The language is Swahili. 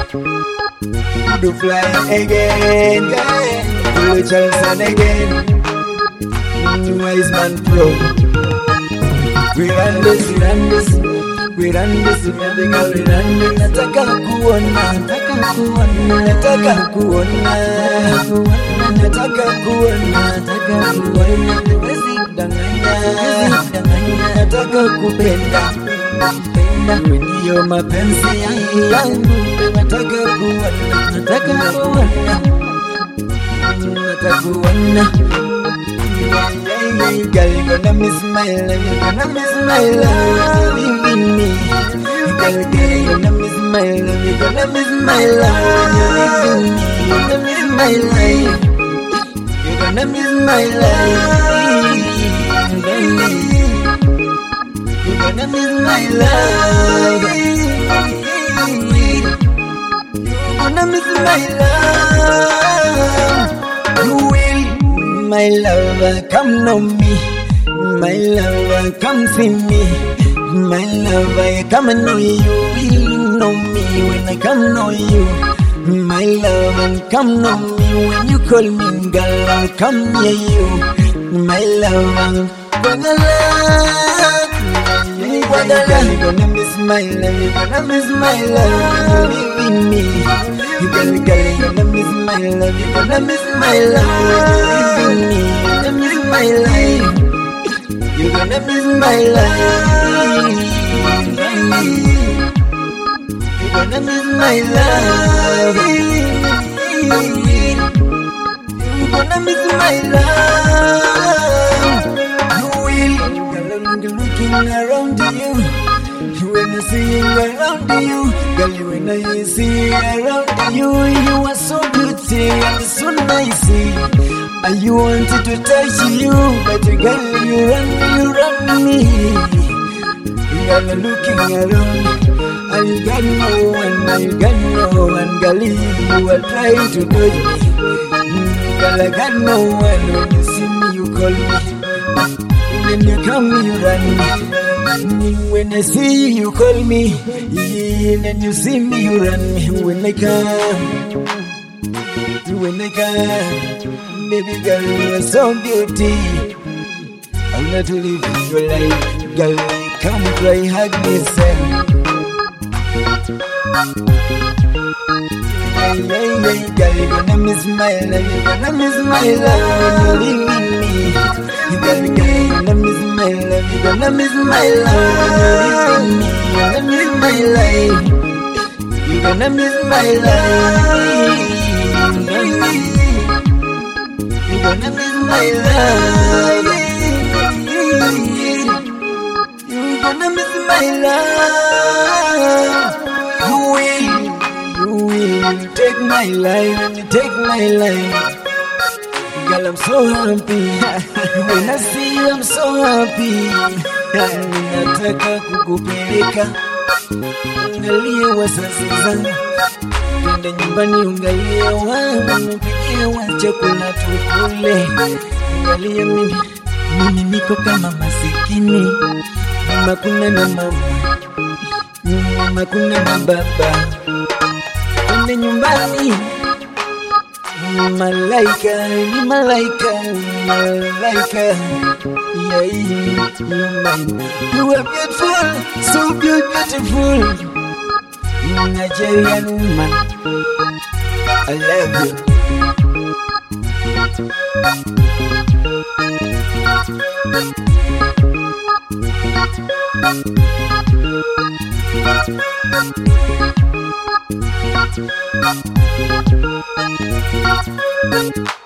Do fly again, do Charleston again. Wise man pro. We run this, we run this, we run this, baby girl, we run this. Nataka kuona, nataka kuona, nataka kuona, nataka kuona, nataka kuona. Wezi danganya, nataka kupenda, kupenda. Ndio mapenzi yangu, nataka kuona, nataka kuona, nataka kuona. Girl, you gonna miss my love, you gonna miss my love, leaving me. Girl, you gonna miss my love, you gonna miss my love, leaving me. You gonna miss my life, you gonna miss my life, you gonna miss my love, you gonna miss my love. You will. My lover, come know me. My lover, come see me. My lover, come and know you. You know me when I come know you. My lover, come know me when you call me girl. I'll come near you. My lover, you gonna miss my love. You gonna miss my love. Leaving me. You gonna miss my love. You gonna miss my love. Me, you gonna miss my life. You gonna miss my life. You gonna miss my love. You gonna miss my love. You will. Girl, I'm looking around you. When I see around you, girl, when I see around you, you are so beauty and so nice. I wanted to touch you, but girl, you run me. Girl, looking around, I got no one, girl, you are trying to dodge me. Girl, I got no one, when you see me, you call me. When you come, you run me. When I see you, you call me. When you see me, you run me. When I come, baby girl, you are so beauty. I want to live your life, girl. Come try hug me, son. Girl, you gonna miss my love, you gonna miss my love when you're leaving me. Girl, you gonna miss my love, you gonna miss my love when you're leaving me. You gonna miss my life, you gonna miss my life. You gonna miss my love. You gonna miss my love. You will take my life and you take my life. Girl, I'm so happy. When I see you, I'm so happy. Nataka kukupeleka angalie wazazi zangu, twende nyumbani ungalie wangu, nipikie wa chakula tukule. Angalie mimi niko kama masikini, mama kuna na mama kuna na baba. Twende nyumbani. Malaika, ni malaika, malaika. Yeah, you are beautiful, so beautiful. Nigerian woman, I love you.